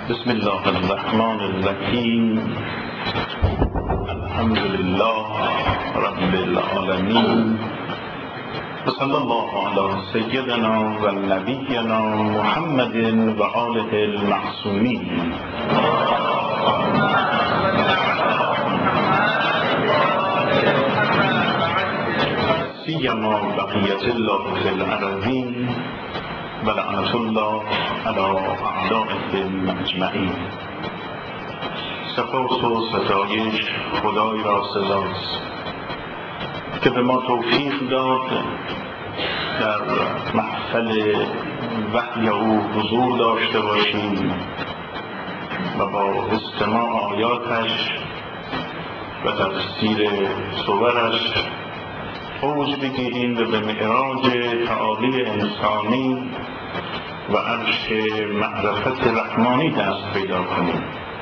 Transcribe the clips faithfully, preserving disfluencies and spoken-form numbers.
بسم الله الرحمن الرحیم. الحمد لله رب العالمین و صلی الله علی سیدنا و نبینا محمد و آله المعصومین. سیما بقیت الله فی الارضین و لعنت الله علی اعدائهم اجمعین. سپاس و ستایش خدای را سزاست که به ما توفیق داد در محفل وحی او حضور داشته باشیم و با استماع آیاتش و تفسیر صورش اوج بگیریم و به معراج تعالی انسانی و عرش معرفت رحمانی دست پیدا کنیم.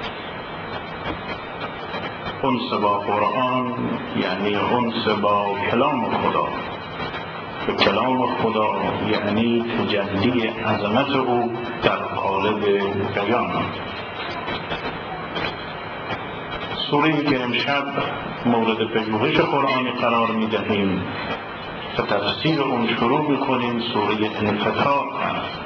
انس با قرآن یعنی انس با کلام خدا، به کلام خدا یعنی تجلی عظمت او در قالب بیان. سوره‌ای که امشب مورد پژوهش قرآنی قرار می‌دهیم و تفسیر اون شروع می‌کنیم، سوره انفطار است.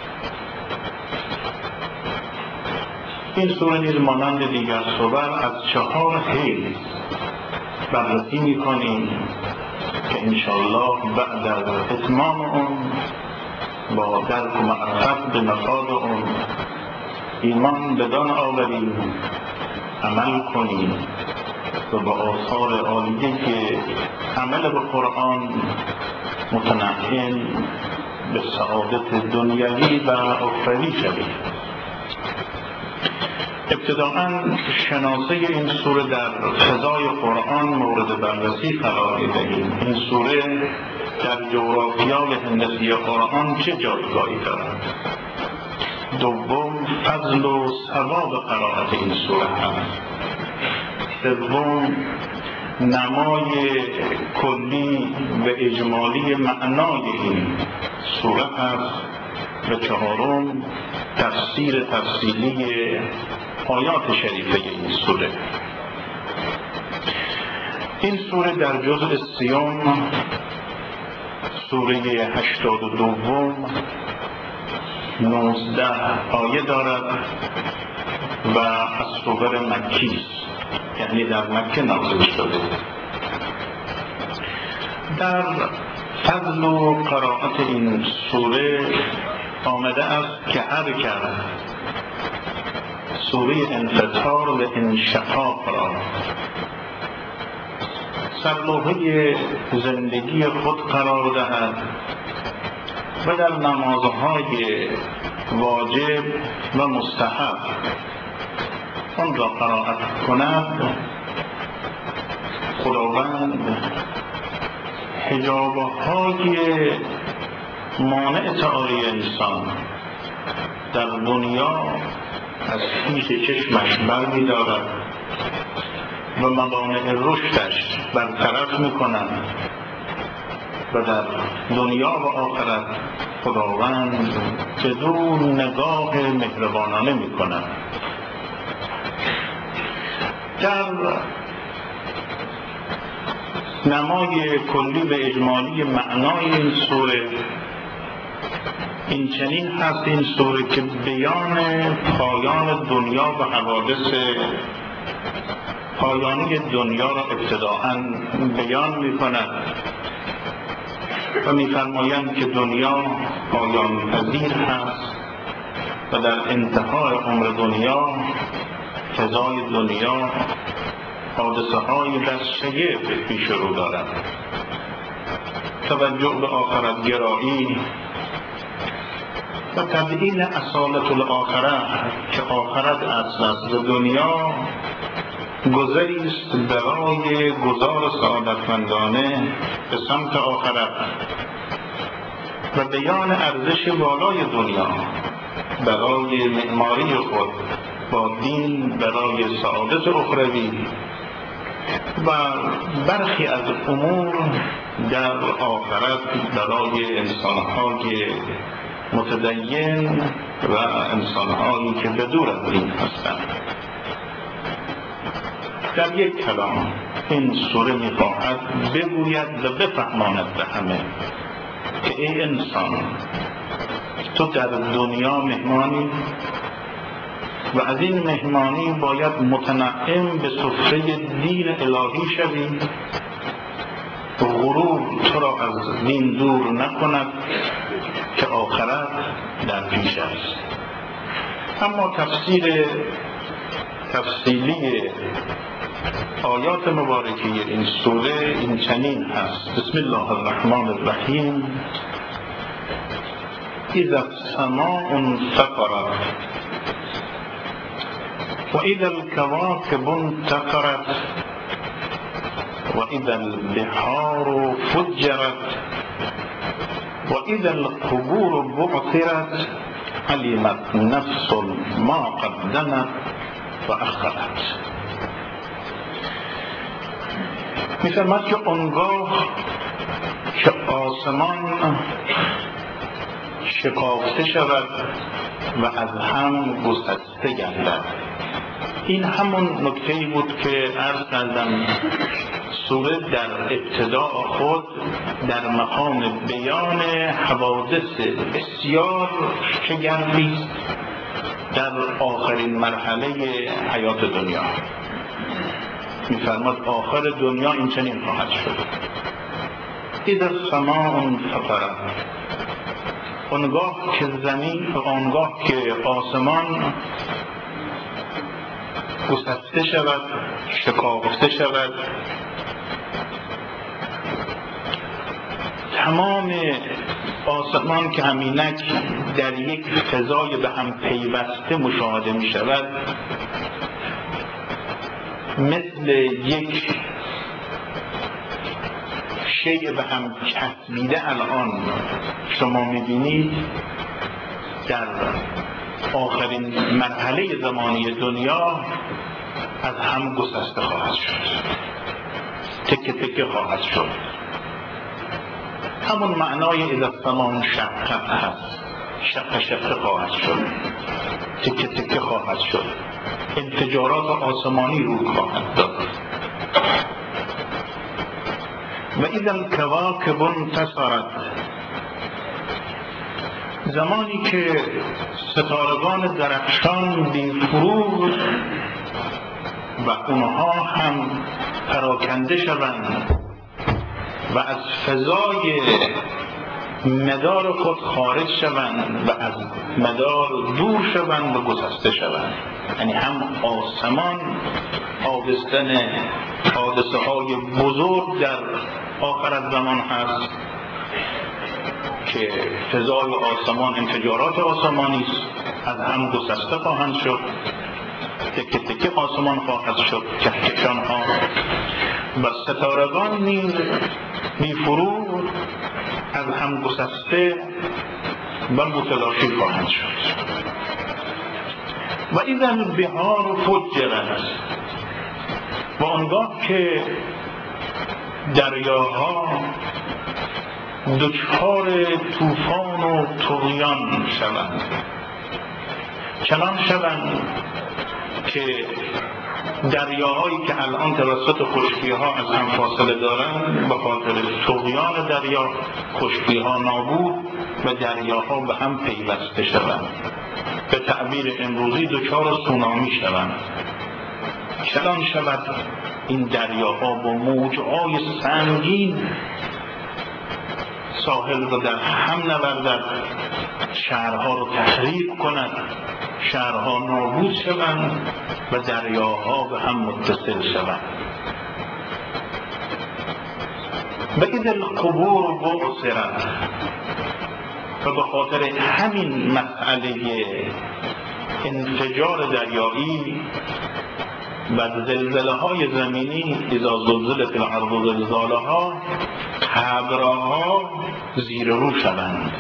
این سوره نیز مانند دیگر سور از چهار حیز بررسی می‌کنیم که انشاءالله بعد از اتمام اون با درک و معرفت به مفاد اون ایمان بدان آوریم، عمل کنیم و با آثار عالیه که عمل به قرآن متنعم به سعادت دنیوی و اخروی شویم. ابتداءً شناسه این سوره در فضای قرآن مورد بررسی قرار می‌دهیم. این سوره در جغرافیای هندسی قرآن چه جایگاهی دارد؟ دوم، فضل و ثواب قرائت این سوره هست. سوم، نمای کلی و اجمالی معنای این سوره هست. و چهارم، تفسیر تفصیلی آیات شریفه این سوره. این سوره در جزء سیوم، سوره هشتاد و دوم، نوزده آیه دارد و از سور مکی است، یعنی در مکه نازل شده. در فضل و قرائت این سوره آمده است که هر کرد سوره انفطار و انشقاق را سرلوحه زندگی خود قرار دهد و در نمازهای واجب و مستحب آن را قرائت کند، خداوند حجاب‌های مانع تعالی انسان در دنیا از پیش چشمش برمی‌دارد و موانع رشدش برطرف می‌کند و در دنیا و آخرت خداوند بدون نگاه مهربانانه می‌کند. در نمای کلی و اجمالی معنای این سوره این چنین هست: این سوره که بیان پایان دنیا و حوادث پایانی دنیا را ابتداءً بیان می‌کند و می‌فرمایند که دنیا پایان پذیر هست و در انتهای عمر دنیا، فضای دنیا، حادثه‌های بس شگفت پیش رو دارد. توجه به آخرت گرایی و تبیین اصالت الاخره که آخرت اصل است و دنیا گذری است برای گذار سعادتمندانه به سمت آخرت و بیان ارزش والای دنیا برای معماری خود با دین برای سعادت اخروی و برخی از امور در آخرت برای انسان‌های متدین و انسانهایی که به دور از دین هستند. در یک کلام این سوره می‌خواهد بگوید و بفهماند به همه که ای انسان، تو در دنیا مهمانی و از این مهمانی باید متنعم به سفره دین الهی شوی. غرور تو را از دین دور نکند که آخرت در پیش است. اما تفسیر تفصیلی آیات مبارکه این سوره این چنین هست: بسم الله الرحمن الرحیم. اذا السماء انفطرت و اذا الكواكب انتثرت و اذا البحار فجرت و اذا القبور بعثرت علمت نفس ما قدمت و اخرت. می‌فرماید که آنگاه که آسمان شکافته شود و از هم گسسته گردد. این همون نکته‌ای بود که عرض کردم سوره در ابتداء خود در مقام بیان حوادث بسیار شگرفی است در آخرین مرحله حیات دنیا. می‌فرماد آخر دنیا این چنین خواهد شد: اذا السماء انفطرت، آنگاه که زمین آنگاه که آسمان گسسته شود، شکافته شود، تمام آسمان که همینک در یک فضای به هم پیوسته مشاهده می شود، مثل یک شیء به هم چسبیده الان شما می‌بینید در آخرین مرحله زمانی دنیا از هم گسسته خواهد شد، تکه تکه خواهد شد. همون معنای اذا السماء انشقت هست، شق شق خواهد شد، تکه تکه خواهد شد، انفجارات آسمانی رو خواهد داد. و اذا الكواكب انتثرت، زمانی که ستارگان درخشان بی فروغ و اونها هم پراکنده شوند و از فضای مدار خود خارج شوند و از مدار دور شوند و گسسته شوند. یعنی هم آسمان آبستن حادثه های بزرگ در آخر از زمان هست که فضای آسمان انفجارات آسمانی از هم گسسته خواهند شد، تکه تکه آسمان خواهد شد، کهکشان ها و ستارگان نیز بی فروغ از هم گسسته و متلاشی خواهند شد. و اذا البحار فجرت، و آنگاه که دریاها دچار طوفان و طغیان شوند، چنان شوند که دریاهایی که الان توسط خشکی‌ها از هم فاصله دارند به خاطر طغیان دریا خشکی‌ها نابود و دریاها به هم پیوسته شوند، به تعبیر امروزی دچار سونامی شوند. چنان شود این دریاها با موج‌های سنگین ساحل را در هم نوردد، شهرها را تخریب کند، شهرها نابود شوند و دریاها به هم متصل شوند. و اذا القبور بعثرت، و به خاطر همین مسئله انفجار دریایی و زلزله های زمینی، اذا زلزلت الارض زلزالها، قبرها زیر رو شوند.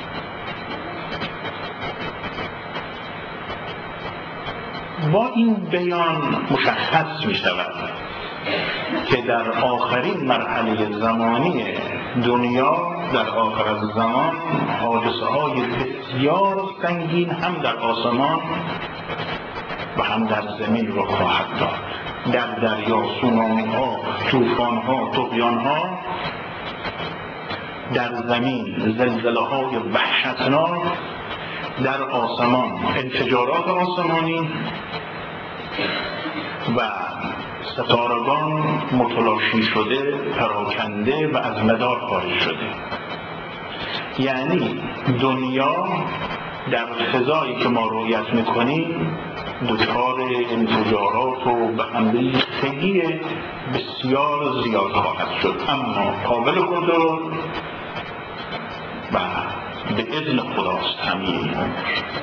با این بیان مشخص می شود که در آخرین مرحله زمانی دنیا در آخر از زمان حادثه های بسیار سنگین هم در آسمان و هم در زمین رو خواهد داد. در دریا سونامی ها، طوفان ها، طغیان ها، در زمین زلزله های وحشتناک، در آسمان انفجارات آسمانی و ستارگان متلاشی شده، پراکنده و از مدار خارج شده. یعنی دنیا در فضایی که ما رؤیت میکنیم دچار انفجارات و به هم ریختگی بسیار زیاد خواهد شد، اما قابل کنترل و به اذن خداست همه این امور.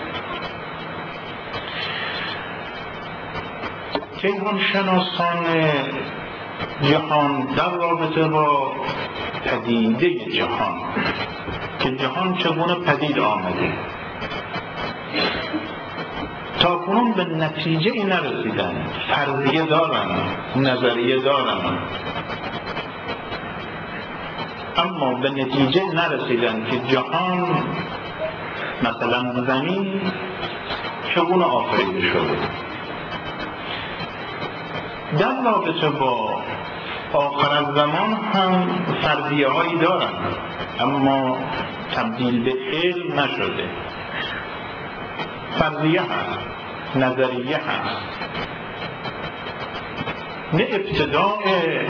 کیهان شناسان جهان در رابطه با پدیده جهان که جهان چگونه پدید آمده تا کنون به نتیجه ای نرسیدن، فرضیه دارن، نظریه دارن، اما به نتیجه نرسیدن که جهان مثلا زمین چگونه آفریده شده. در رابطه با آخر از زمان هم فرضیه هایی دارن، اما تبدیل به علم نشده. فرضیه هست، نظریه هست، نه ابتداء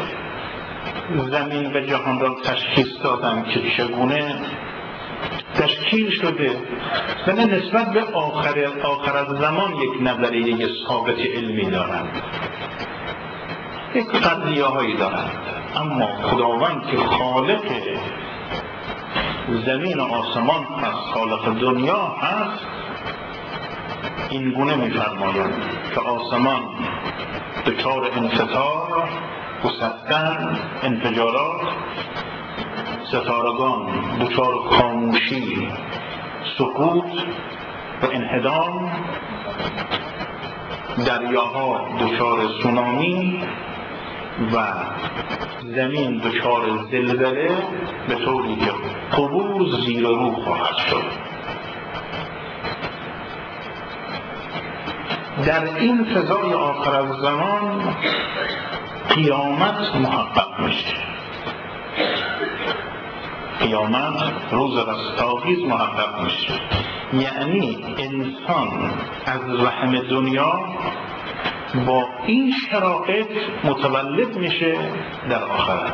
زمین و جهان را تشخیص دادن که چگونه تشکیل شده و نه نسبت به آخر, آخر از زمان یک نظریه ثابت علمی دارند، یک فرضیه هایی دارند، اما خداوند که خالق زمین و آسمان هست، خالق دنیا هست، این گونه می‌فرمایند که آسمان دچار انفطار، گسستن، انفجارات، ستارگان دچار خاموشی، سقوط و انهدام، دریاها دچار سونامی و زمین دچار زلزله، به طوری که قبور زیر رو خواهد شد. در این فضای آخر از زمان قیامت محقق میشه. قیامت روز رستاخیز محقق میشه، یعنی انسان از رحم دنیا با این شرایط متولد میشه در آخرت.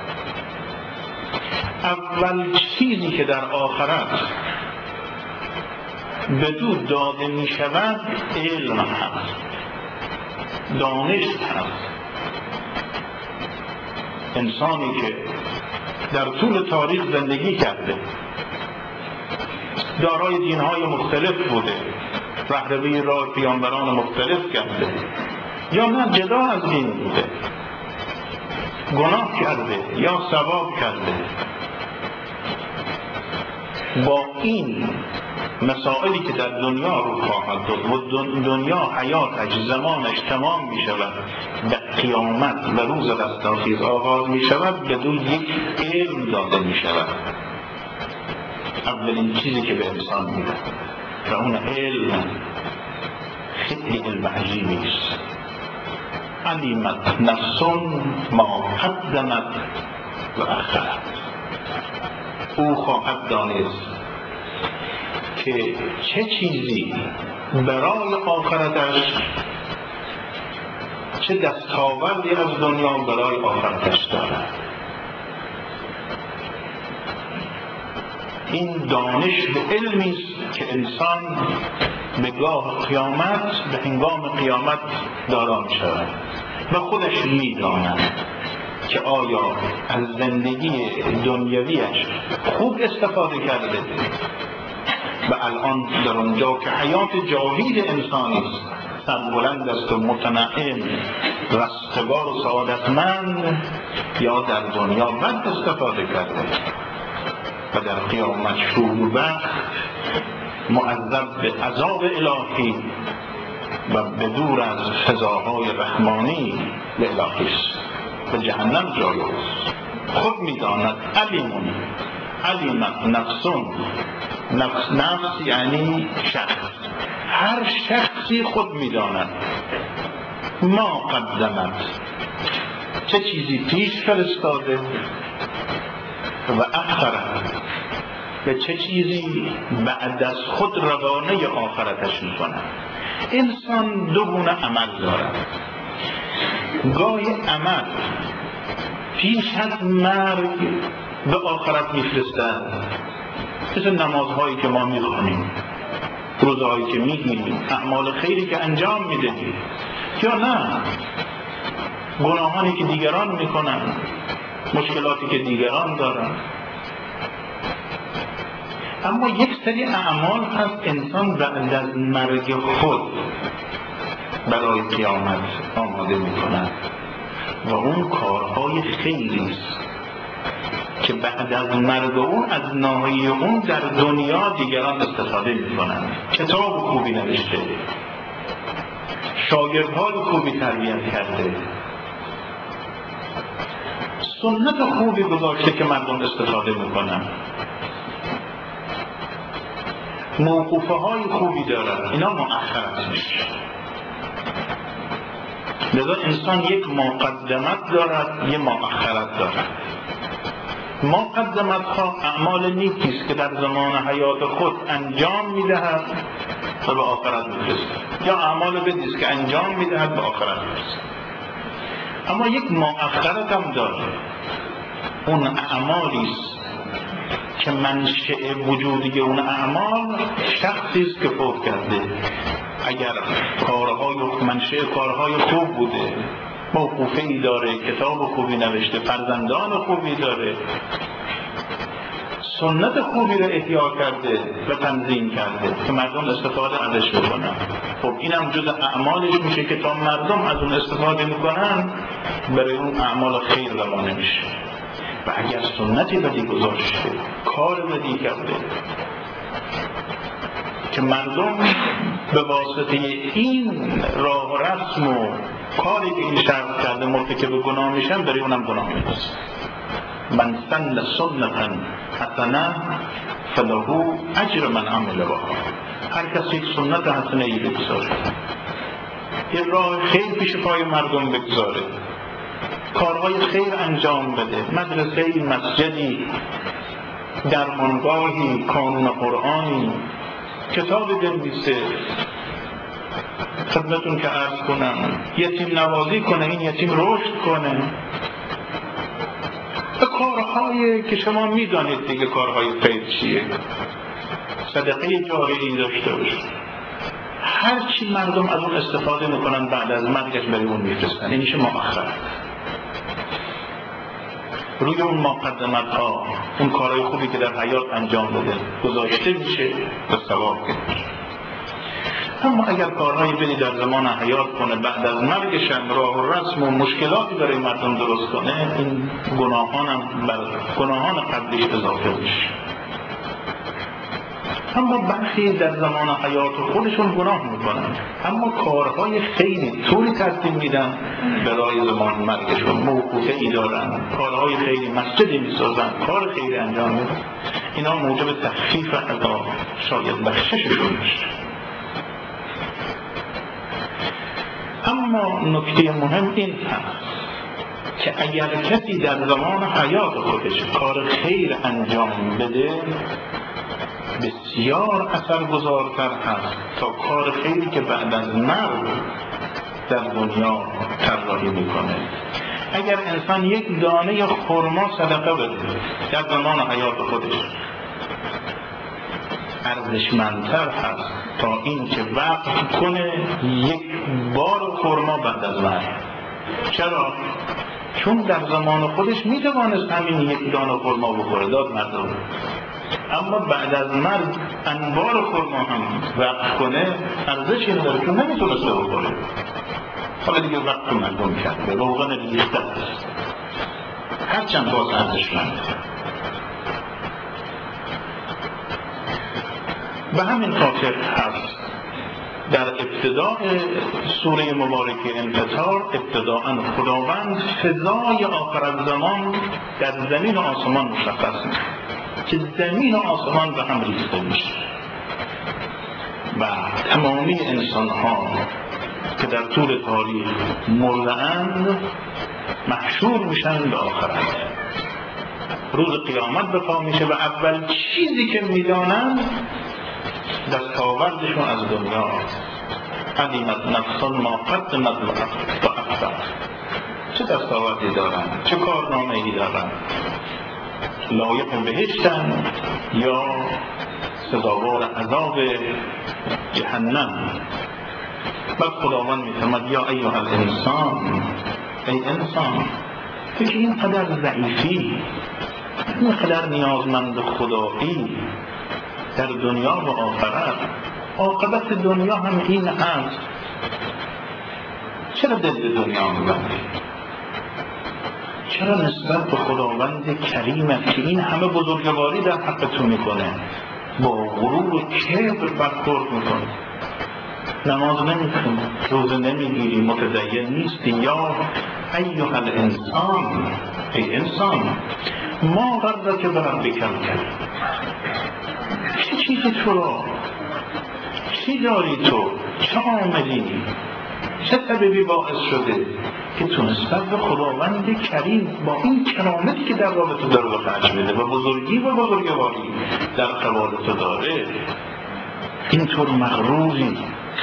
اول چیزی که در آخرت بدو داده می شود علم هست، دانش هست. انسانی که در طول تاریخ زندگی کرده، دارای دینهای مختلف بوده، رهروی راه پیامبران مختلف کرده، یا نه جدا از دین بوده، گناه کرده یا ثواب کرده، با این مسائلی که در دنیا رو خواهد داد و دنیا حیاتش، زمانش تمام می شود، در قیامت و روز رستاخیز آغاز می شود، بدون یک علم داده می شود. اولین چیزی که به انسان می دهد و اون علم خیلی علم عجیبی است. علمت نفس ما قدمت و اخرت. او خواهد دانست که چه چیزی برای آخرتش، چه دستاوردی از دنیا برای آخرتش دارد. این دانش به علمی است که انسان به گاه قیامت، به هنگام قیامت دارا می شود و خودش می داند که آیا از زندگی دنیویش خوب استفاده کرده و الان در اونجا که حیات جاوید انسانی است، سربلند است و متنعم، رستگار و سعادتمند، یا در دنیا بد استفاده کرده و در قیامت شوربخت، معذب به عذاب الهی و به دور از فضاهای رحمانی الهی است و جهنم جای است. خود می‌داند، علیمون علمت نفسون، نفس نفس یعنی شخص، هر شخصی خود میداند ما قدمت، چه چیزی پیش فرستاده و اخرت، و چه چیزی بعد از خود روانه آخرتش میکنه. انسان دو گونه عمل دارد، گاهی عمل پیش از مرگ به آخرت میفرستد، مثل نمازهایی که ما میخونیم، روزهایی که میگیریم، اعمال خیری که انجام میدهیم، یا نه گناهانی که دیگران میکنن، مشکلاتی که دیگران دارن. اما یک سری اعمال هست انسان بعد از مرگ خود برای قیامت آماده میکند و اون کارهای خیری است که بعد از مرگ اون از ناحیه اون در دنیا دیگران استفاده میکنند. کتاب خوبی نوشته، شاگردهای خوبی تربیت کرده، سنت خوبی گذاشته که مردم استفاده میکنن، موقوفه های خوبی دارد، اینا مؤخرت میشه. لذا انسان یک مقدمت دارد، یک مؤخرت دارد. مقدمت ها اعمال نیکی است که در زمان حیات خود انجام میدهد و به آخرت میرسد، یا اعمال بدی است که انجام میدهد به آخرت میرسد. اما یک مؤخرت هم داره، اون اعمالی است که منشأ وجودی اون اعمال شخصی است که فوت کرده. اگر کارهای منشأ کارهای خوب بوده، موقوفه‌ای داره، کتاب خوبی نوشته، فرزندان خوبی داره، سنت خوبی رو احیا کرده و تنظیم کرده که مردم استفاده ازش بکنن، خب اینم جز اعمالش میشه که تا مردم از اون استفاده میکنن برای اون اعمال خیر روانه میشه. و اگر سنتی بدی گذاشته، کار بدی کرده که مردم به واسطه این راه و رسم و کاری که این شخص کرده مرتکب گناه میشن، برای اونم گناه میرسه. من سن سنتا حسنه فله اجر من عمل بها. هر کسی یک سنت حسنه ای بگذاره، یه راه خیر پیش پای مردم بگذاره، کارهای خیر انجام بده، مدرسه، مسجدی، درمانگاهی، کانون قرآنی، کتاب بنویسه، خدمتون که عرض کنم یتیم نوازی کنه، این یتیم رشد کنه، کارهایی که شما میدانید دیگه کارهای خیر چیه، صدقه جاریه داشته باشه. هر چی مردم از اون استفاده میکنن بعد از مرگش برای اون میفرستن، این میشه مؤخرت. روی اون مقدمت ها، اون کارهای خوبی که در حیات انجام داده گذاشته میشه و ثواب گرفته. اما اگر کارهای بدی در زمان حیات کنه، بعد از مرگش هم راه و رسم و مشکلاتی برای مردم درست کنه، این گناهان هم بر گناهان قبلیش اضافه میشه. اما برخی در زمان حیات خودشون گناه میکنن، اما کارهای خیلی طوری ترتیب میدن برای زمان مرگشون، موقوفه ای دارن، کارهای خیلی مسجدی میسازن، کار خیلی انجام میدن، اینا موجب تخفیف عذاب، شاید بخشششون میشه. اما نکته مهم این هست که اگر کسی در زمان حیات خودش کار خیر انجام بده، بسیار اثرگذارتر هست تا کار خیری که بعد از مرگ در دنیا طراحی میکنه. اگر انسان یک دانه خرما صدقه بده در زمان حیات خودش، ارزشمندتر هست تا این که وقف کنه یک بار خرما بعد از مرگ. چرا؟ چون در زمان خودش میتوانست همین یک دانه خرما بخوره، داد مردم، اما بعد از مرگ انبار خرما هم وقف کنه ارزشی نداره، چون نمیتونسته بخوره. حالا دیگه وقت مردم کرده، روغن ریخته است، هرچند باز ارزشمنده. به همین خاطر هست در ابتداء سوره مبارکه انفطار، ابتداءً خداوند فضای آخر الزمان در زمین و آسمان مشخص می‌کند. که زمین و آسمان به هم ریخته میشه و تمامی انسان ها که در طول تاریخ مرده‌اند محشور میشن به آخرت. روز قیامت به پا میشه و اول چیزی که میدانند دستاوردشون از دنیا، علمت نفس ما قدمت و اخرت، چه دستاوردی دارند، چه کارنامه‌ای دارند، لایق بهشتن یا سزاوار عذاب جهنم. بعد خداوند میفرماید یا ایها الانسان، ای انسان تو که اینقدر ضعیفی، اینقدر نیازمند خدایی در دنیا و آخرت، عاقبت دنیا هم این هست، چرا دل به دنیا میبندی؟ چرا نسبت به خداوند کریمت که این همه بزرگواری در حق تو میکنه با غرور و کبر برخورد میکنه؟ نماز نمیخونی، روزه نمیگیری، متدین نیستی. یا ایها الانسان، ای انسان ما غرک بربک الکریم، چه چیزی تو را، چی داری تو، چه عاملی، چه سببی باعث شده که تو نسبت به خداوند کریم با این کرامتی که در رابطه داره به خرج میده و بزرگی و بزرگواری در قبال تو داره اینطور مغروری،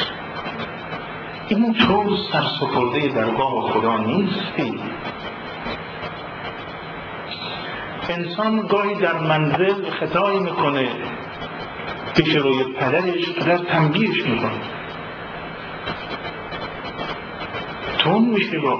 اینطور سرسپرده درگاه خدا نیستی. انسان گاهی در منزل خطایی میکنه، پیش روی پدرش پدر تنبیهش میکنه، تون میشه با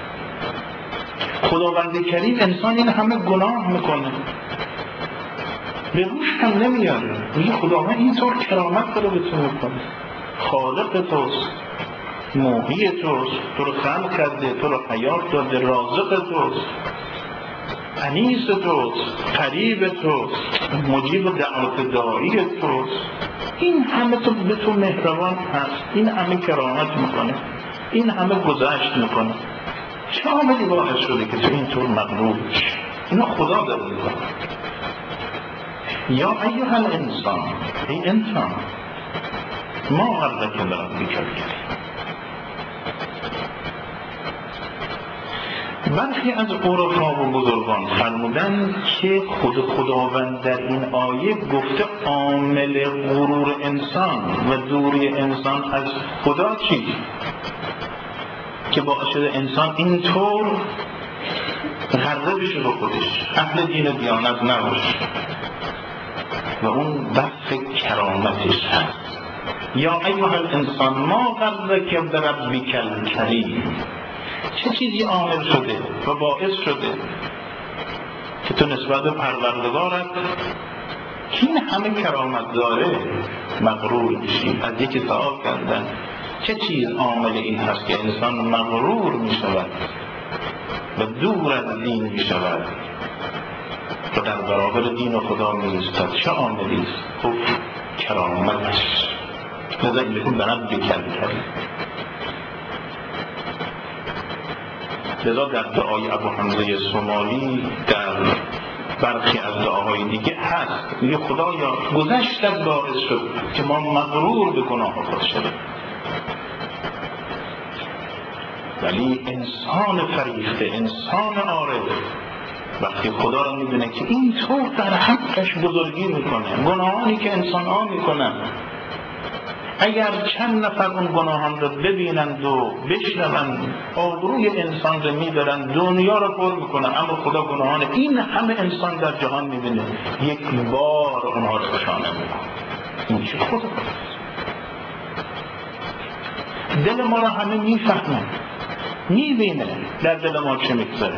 خداوند کریم. انسان این همه گناه میکنه، به روش هم نمیاره، میگه خداوند اینطور کرامت داره به تو میکنه، خالق توست، محیی توست، تو رو خلق کرده، تو رو حیات داده، رازق توست، انیس توست، قریب توست، مجیب دعوت داعی توست. این همه تو به تو مهربان هست، این همه کرامت میکنه، این همه گذشت میکنه. چه عاملی باعث شده که تو اینطور مغرور بشی؟ اینو خدا داره میکنه. یا ایها الانسان، ای انسان ما غرک بربک الکریم. برخی از عرفا و بزرگان فرمودند که خود خداوند در این آیه گفته عامل غرور انسان و دوری انسان از خدا چی؟ که باعث شده انسان اینطور غره بشه به خودش، اهل دین و دیانت نباشه و اون بحث کرامتش هست. یا ایها الانسان ما غرک بربک الکریم، چه چیزی عامل شده و باعث شده که تو نسبت به پروردگارت که این همه کرامت داره مغرور میشی؟ از یکی سوال کردن چه چیز عامل این هست که انسان مغرور میشود و دور از دین میشود و در برابر دین و خدا میایستد؟ چه عاملی است؟ خب کرامتش. لذا این بکن بربک الکریم. لذا در دعای ابو حمزه سومالی در برخی از دعاهای دیگه هست، میگه خدایا گذشتت باعث شد که ما مغرور به گناه خود شدیم. ولی انسان فریفته، انسان عارف وقتی خدا را میدونه که اینطور در حقش بزرگی میکنه، گناهانی که انسان ها میکنن اگر چند نفر اون گناهان رو ببینند و بشنوند آبروی انسان رو میبرند، دنیا رو پر میکنن، اما خدا گناهان این همه انسان در جهان میبینه، یک بار اونها رو بشانه میکنه. این چه خدا؟ دل ما رو همه میفهمه، میبینه در دل ما چه میگذره،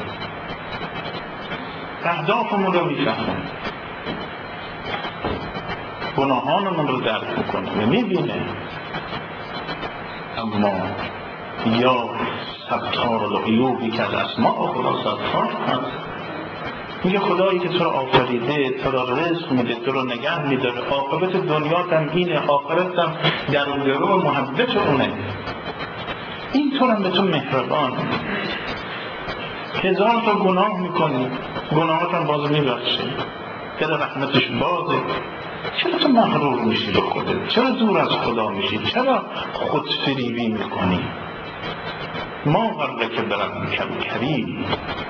اهدافمون رو میفهمه، گناهانمون رو درک میکنه و میبینه. اما یا ستار العیوبی که از اسماء خدا ستار هست، میگه خدایی که تو رو آفریده، تو رو رزق میده، تو رو نگه میداره، عاقبت دنیات هم اینه، آخرت هم در گرو محبت اونه، اینطور هم به تو مهربان. هزار تا گناه میکنی، گناهات هم باز میبخشه، در رحمتش بازه. چرا تو مغرور میشی به خودت؟ چرا دور از خدا میشی؟ چرا خودفریبی میکنی؟ ما غرک بربک الکریم.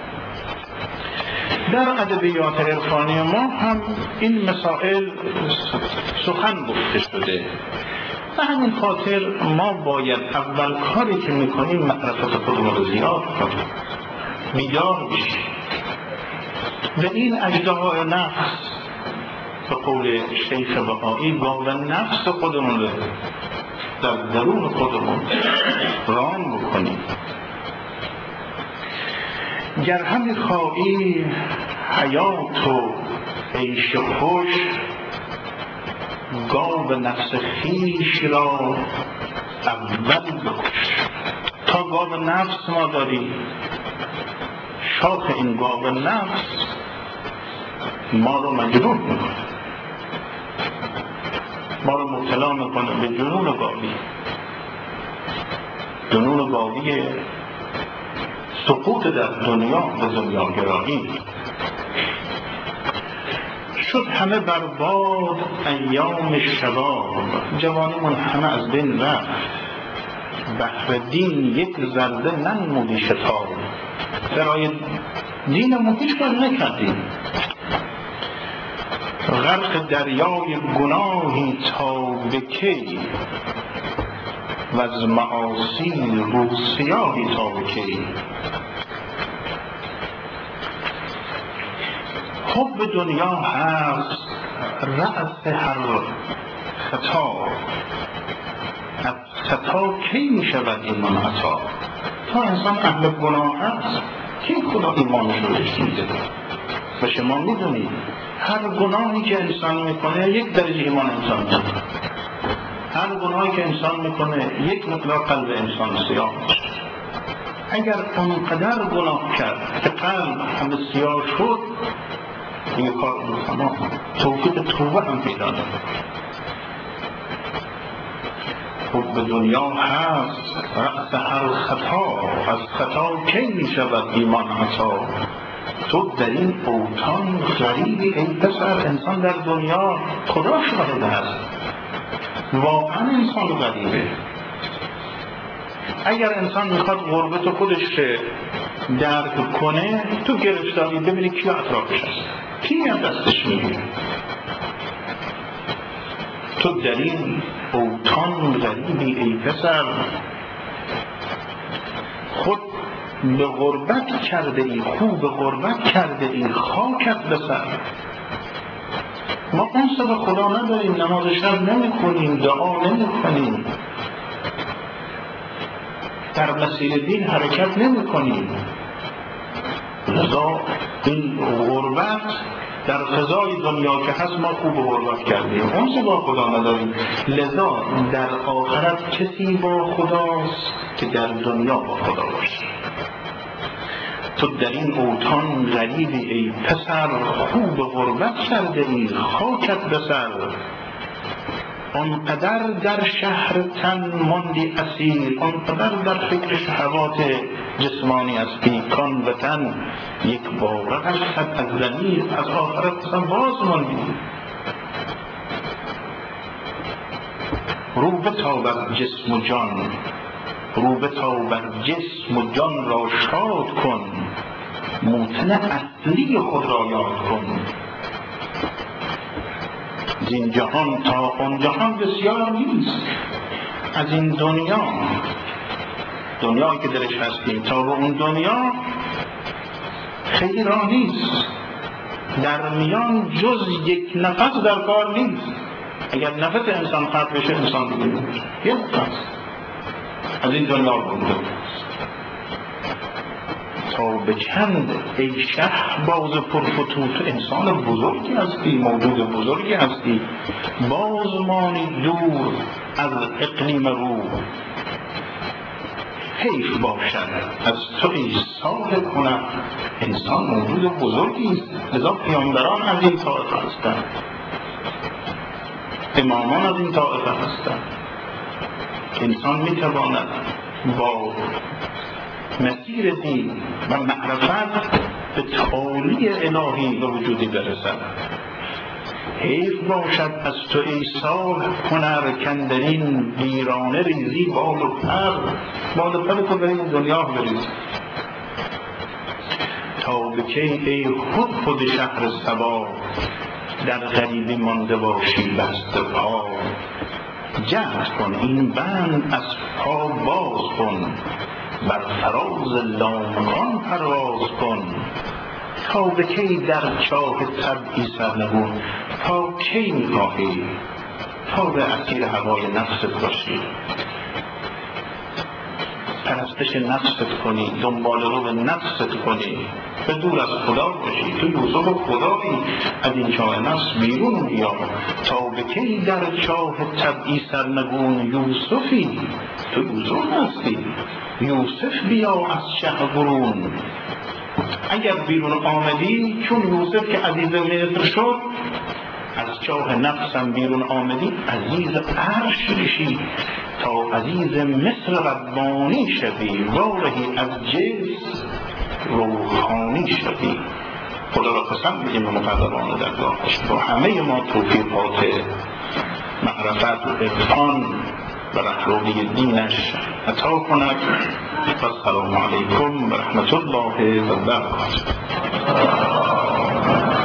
در ادبیات عرفانی ما هم این مسائل سخن گفته شده. به همین خاطر ما باید اول کاری که میکنیم معرفت خودمون رو زیاد کنیم، بیدار بشیم و این اژدهای نفس به قول شیخ بهایی گاو نفس خودمون رو در درون خودمون رام بکنیم. گر همی خواهی حیات و عیش خوش، گاو نفس خویش را اول بکش. تا گاو نفس ما داریم، شاخ این گاو نفس ما رو مجنون میکنه، ما رو مبتلا میکنه به جنون گاوی، جنون گاوی سقوط در دنیا به دنیا گرایی. شد همه برباد ایام شباب، جوانیمون همه از بین رفت، بهر دین یک ذره ننمودی شتاب. برای دینمون هیچ کار نکردیم، غرق دریای گناهی تا به کی، و از معاصی رو سیاهی تا به کی. حب دنیا هست رأس هر خطا، از خطا کی می شود ایمان عطا. تا انسان اهل گناه هست کی خدا ایمانش رو بهش میده؟ و شما میدونید هر گناهی که انسان میکنه یک درجه ایمان انسان میده. هر گناهی که انسان میکنه یک مقدار قلب انسان سیاه میشه. اگر اونقدر گناه کرد که قلب همه سیاه شد، این کار رو تمام توفیق توبه هم پیدا نمی‌کنه. حب دنیا هست رأس هر خطا، از خطا کی می شود ایمان عطا. تو در این اوطان غریبی ای پسر. انسان در دنیا خدا شاهد هست، واقعا انسان غریبه. اگر انسان میخواد غربت خودش درک کنه، تو گرفتاری ببینی کی اطرافش هست، کی از دستش میگیره. تو در این اوطان غریبی ای پسر، خود به غربت کرده ای، خوب به غربت کرده ای، خاکت بسر. ما انس به خدا نداریم، نماز شب نمی کنیم، دعا نمی کنیم، در مسیر دین حرکت نمی کنیم. لذا این غربت در فضای دنیا که هست ما خوب غربت کردیم، انس با خدا نداریم. لذا در آخرت کسی با خداست که در دنیا با خدا باشه. تو در این اوطان غریبی ای پسر، خوب غربت کرده ای، خاکت بسر. آنقدر در شهر تن ماندی اسیر، آنقدر در فکر شهوات جسمانی هستی، کان وطن یک بارش خط از ضمیر، از آخرت اصلا باز ماندی. رو بتاب جسم و جان، رو بتاب جسم و جان را شاد کن، موطن اصلی خود را یاد کن. از این جهان تا آن جهان بسیار نیست، از این دنیا، دنیایی که درش هستیم، تا به اون دنیا خیلی راه نیست. در میان جز یک نفس در کار نیست. اگر نفس انسان قطع بشه، انسان دیگه نمیشه. یک نفس از این دنیا بونده تا به چند ای شه باز پرفتوت. انسان بزرگی هستی، موجود بزرگی هستی، باز مانی دور از اقلیم رو. حیف باشد از تو ای صاحب هنر، انسان موجود بزرگی است. لذا پیامبران از این طایفه هستند، امامان از این طایفه هستند. انسان میتواند با مسیر دین و معرفت به تعالی الهی به وجودی برسد. حیف باشد از تو ای صاحب هنر کندرین ویرانه ریزی بال و پر، بال و پر تو به این دنیا بریز. تا به کی ای خود خود شهر سبا در غریبی مانده باشی بسته پا، جهد کن این بند از پا باز کن، بر فراز لامکان پرواز کن. تا به کی در چاه طبعی سرنگون، تا کی می‌خواهی تا به اسیر هوای نفست باشی، پرستش نفست کنی، دنبال رو نفست کنی، به دور از خدا باشی. تو یوسف خدایی، از این چاه نفس بیرون بیا. تا به کی در چاه طبعی سرنگون، یوسفی تو یوسف هستی، یوسف بیا از چه برون. اگر بیرون آمدی چون یوسف که عزیز مصر شد، از چاه نفسم بیرون آمدی عزیز عرش بشی، تا عزیز مصر ربانی شوی، وارهی از جنس روحانی شوی. خدا را قسم می‌دیم به مقربان درگاهش با همه ما توفیقات معرفت و عرفان و رهروی دینش عطا کند. و السلام علیکم و رحمت الله و برکاته.